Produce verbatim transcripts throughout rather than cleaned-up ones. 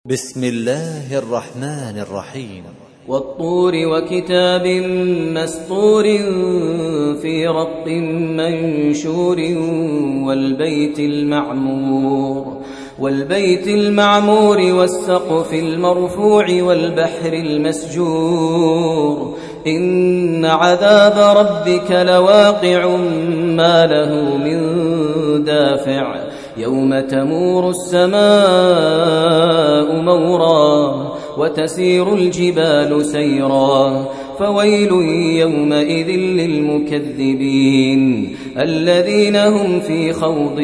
بسم الله الرحمن الرحيم. والطور وكتاب مسطور في رق منشور والبيت المعمور والبيت المعمور والسقف المرفوع والبحر المسجور إن عذاب ربك لواقع ما له من دافع يوم تمور السماء مورا وتسير الجبال سيرا فويل يومئذ للمكذبين الذين هم في خوض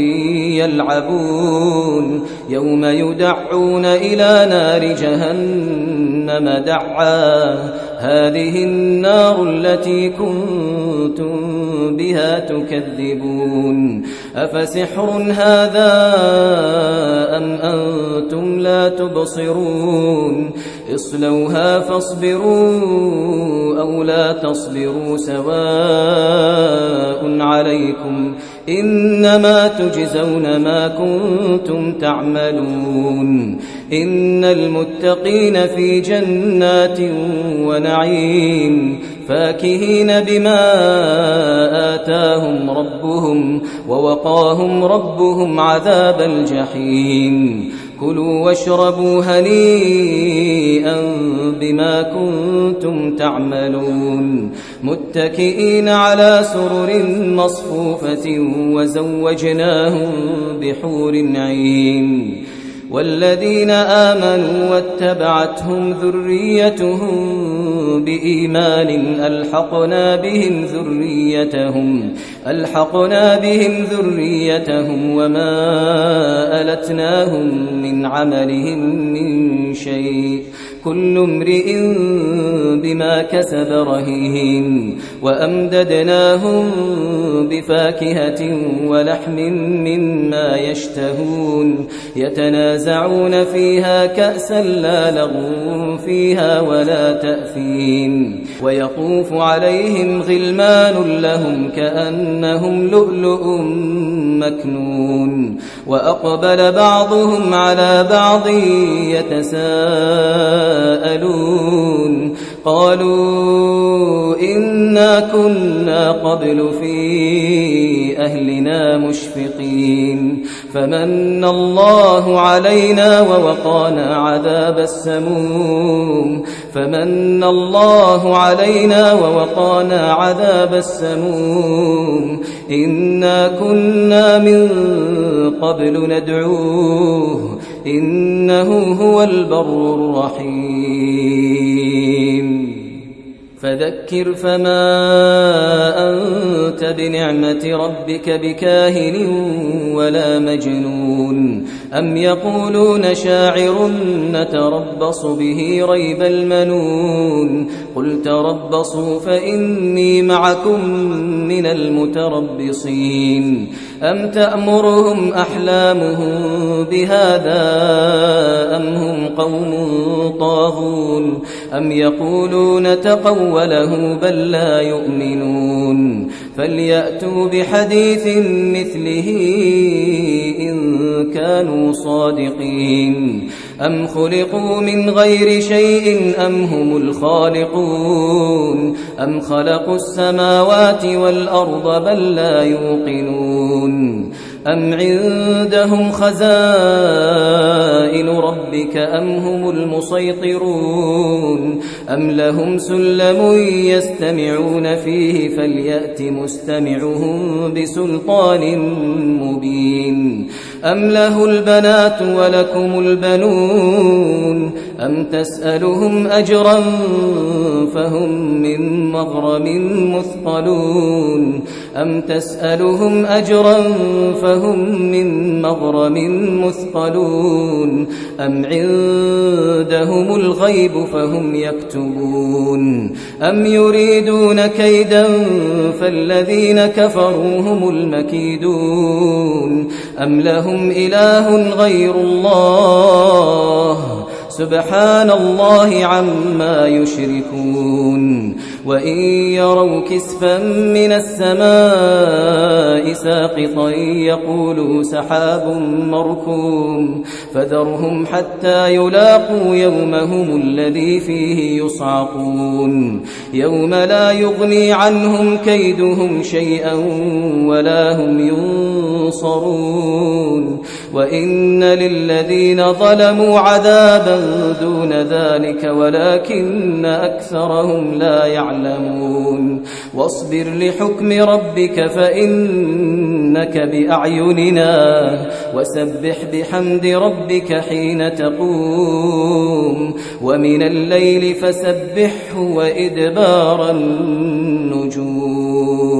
يلعبون يوم يدعون إلى نار جهنم دعا هذه النار التي كنتم بها تكذبون أفسحر هذا أم أنتم لا تبصرون اصلوها فاصبروا أو لا تصبروا سواء عليكم إنما تجزون ما كنتم تعملون إن المتقين في جنات ونعيم فاكهين بما آتاهم ربهم ووقاهم ربهم عذاب الجحيم كلوا واشربوا هنيئا بما كنتم تعملون متكئين على سرر مصفوفة وزوجناهم بحور عين والذين آمنوا واتبعتهم ذريتهم بإيمان ألحقنا بهم ذريتهم ألحقنا بهم ذريتهم وما ألتناهم من عملهم من شيء كل امرئ بما كسب رهين وأمددناهم بفاكهة ولحم مما يشتهون يتنازعون فيها كأسا لا لغو فيها ولا تأثيم ويطوف عليهم غلمان لهم كأنهم لؤلؤ مكنون وأقبل بعضهم على بعض يتساءلون قالوا إنا كنا قبل في أهلنا مشفقين فمن الله علينا ووقانا عذاب السموم فمن الله علينا ووقانا عذاب السموم إنا كنا من قبل ندعوه إنه هو البر الرحيم فذكر فما أنت بنعمة ربك بكاهن ولا مجنون أم يقولون شاعر نتربص به ريب المنون قل تربصوا فإني معكم من المتربصين أم تأمرهم أحلامهم بهذا أم هم قوم طاغون أم يقولون تقوله بل لا يؤمنون فليأتوا بحديث مثله إن كانوا صادقين أم خلقوا من غير شيء أم هم الخالقون أم خلقوا السماوات والأرض بل لا يوقنون أم عندهم خزائن ربك أم هم المسيطرون أم لهم سلم يستمعون فيه فليأت مستمعهم بسلطان مبين أم له البنات ولكم البنون أم تسألهم أجرا فهم من مغرم مثقلون أم تسألهم أجرا فهم من مغرم مثقلون أم عندهم الغيب فهم يكتبون أم يريدون كيدا فالذين كفروا هم المكيدون أم لهم إله غير الله سبحان الله عما يشركون وإن يروا كسفا من السماء ساقطا يقولوا سحاب مركوم فذرهم حتى يلاقوا يومهم الذي فيه يصعقون يوم لا يغني عنهم كيدهم شيئا ولا هم ينصرون وإن للذين ظلموا عذابا دون ذلك ولكن أكثرهم لا يعلمون واصبر لحكم ربك فإنك بأعيننا وسبح بحمد ربك حين تقوم ومن الليل فسبحه وإدبار النجوم